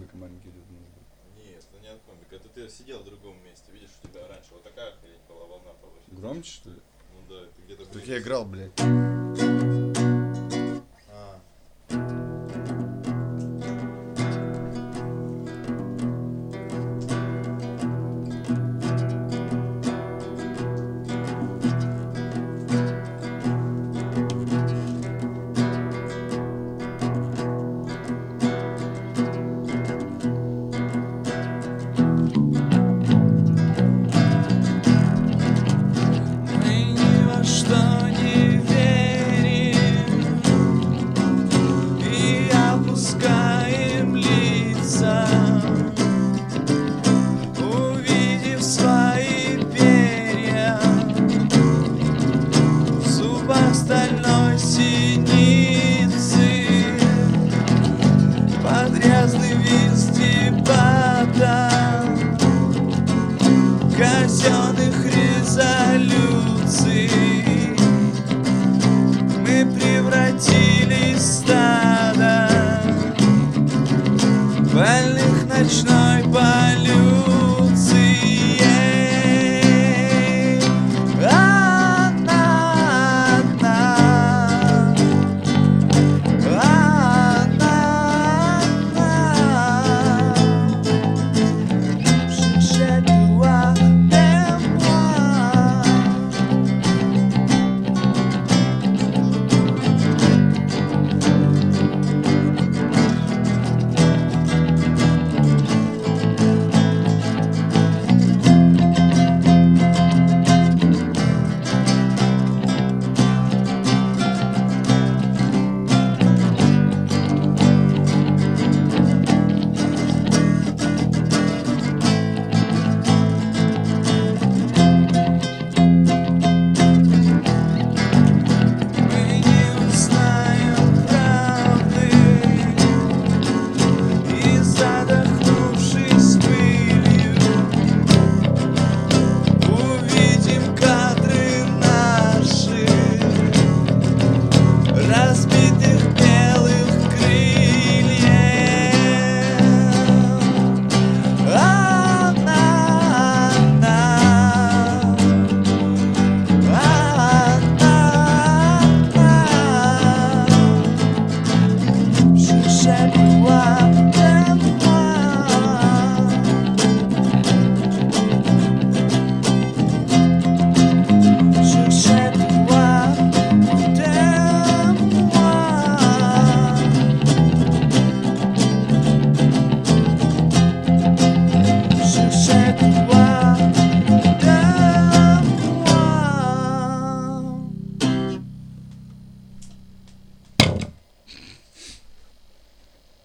комбика маленький идет. Нет, это не от комбика. Это ты сидел в другом месте. Видишь, у тебя раньше вот такая хрень была, волна повышена. Громче, что ли? Ну да, ты где-то... Так я играл, блядь. Стальной синицы под грязный вестибата казенных резолюций мы превратились в стадо больных ночной полюции.